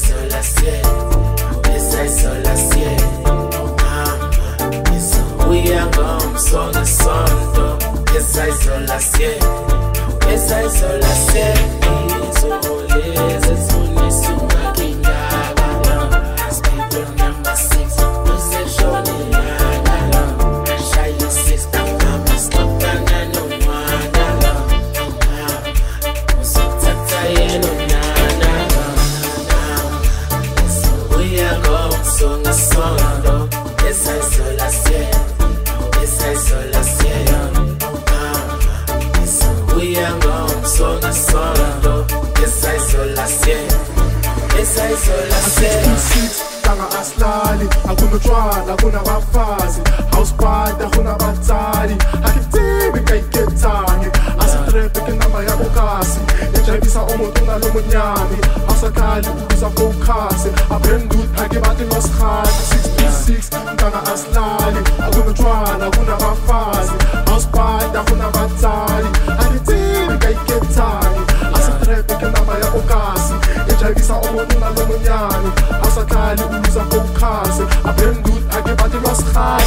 Esaisolation, esaisolation. Uya ngomsonto sonto. Esaisolation, esaisolation. Izoleze sunisi ungakindaba. Speaker number 6, possession ilanga. Shy sister, mama, stop kana no mwana. Musatata yeno nana. Uya ngomsonto sonto. Esaisolation, esaisolation. Uya ngomsonto sonto. Esaisolation, esaisolation. Tanga aslali, akuna tshwana, akuna bafazi. House party, akuna batsali. Akitibi kayiketani, asitrepe ke namba ya bokasi. Ejabisa umuntu ngalomnyami, asakali ubisa focus. Abrandut ake bathi loskhati 636 tanga aslali, akuna tshwana, akuna bafazi. House party, akuna batsali. Akitibi kayiketani, asitrepe ke namba ya bokasi. Ejabisa umuntu ngalomnyami, asakali ubisa focus. Abrandut ake bathi loskhati.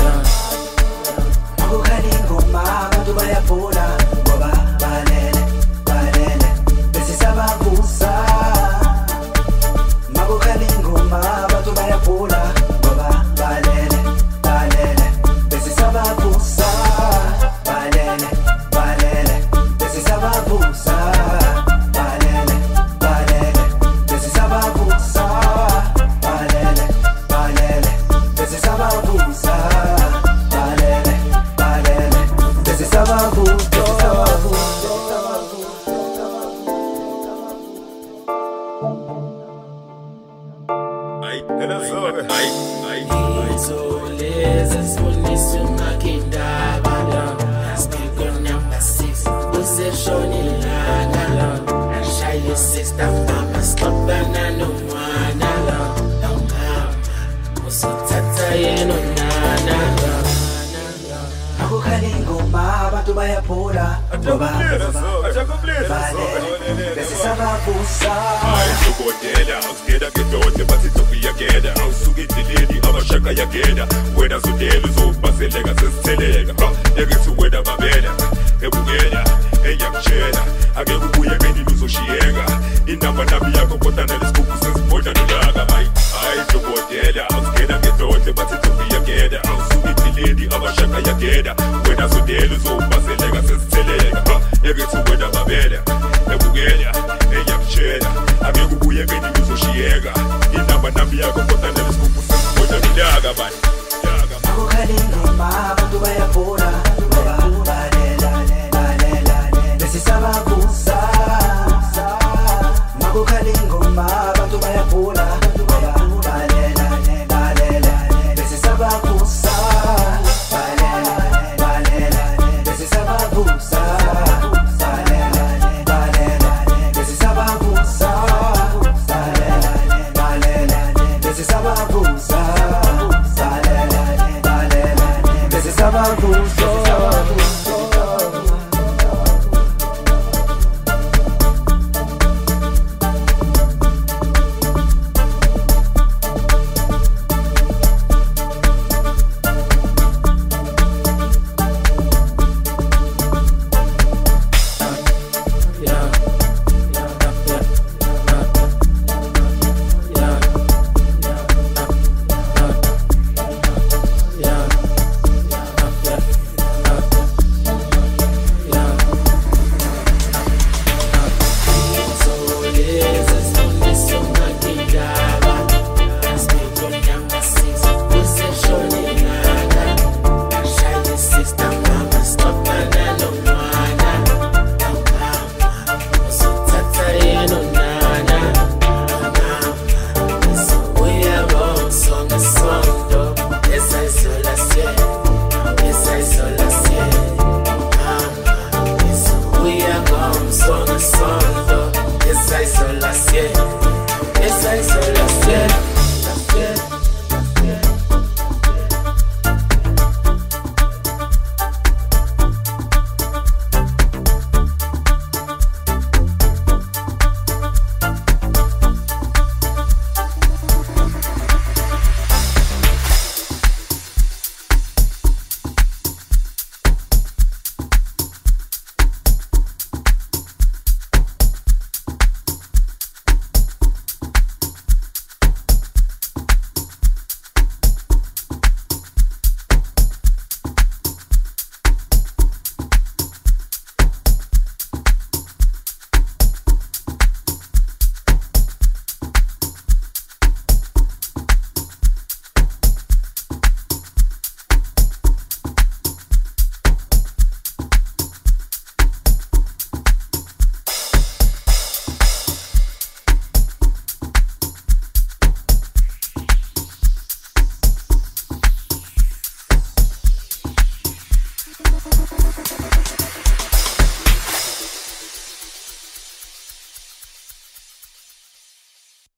Akukhali ingoma abantu bayaphola ngoba balele besisabavusa. Makukhali ingoma abantu bayaphola ngoba balele besisabavusa. Balele besisabavusa. Balele besisabavusa. Balele besisabavusa. Izoleze sunisi ungakindaba. Speaker number 6, possession ilanga. Shy sister, mama, stop kana no mwana. Musatata yeno nana. Akukhali ingoma abantu bayaphola ngoba besisabavusa. Ayisukotela awusigeda ngedoda bathi tokuyageda awusukidileli abashaka yageda wena zodela uzobaseleka sesitheleka ekithi wena babela ebukela eyakutshela ake kubuye beni luzoshiyeka inamba nami yakho kodwa nalesikhukhu sesibhoda nolaka ayisukotela awusigeda ngedoda bathi tokuyageda awusukidileli abashaka yageda wena zodela uzobaseleka sesitheleka ekithi wena babela ebukela eyakutshela ake kubuye beni luzoshiyeka inamba nami yakho kodwa nalesikhukhu sesibhoda nolaka Akukhali ingoma abantu bayaphola ngoba balele besisabavusa. Makukhali ingoma abantu bayaphola ngoba balele besisabavusa. Balele besisabavusa. Balele besisabavusa. Balele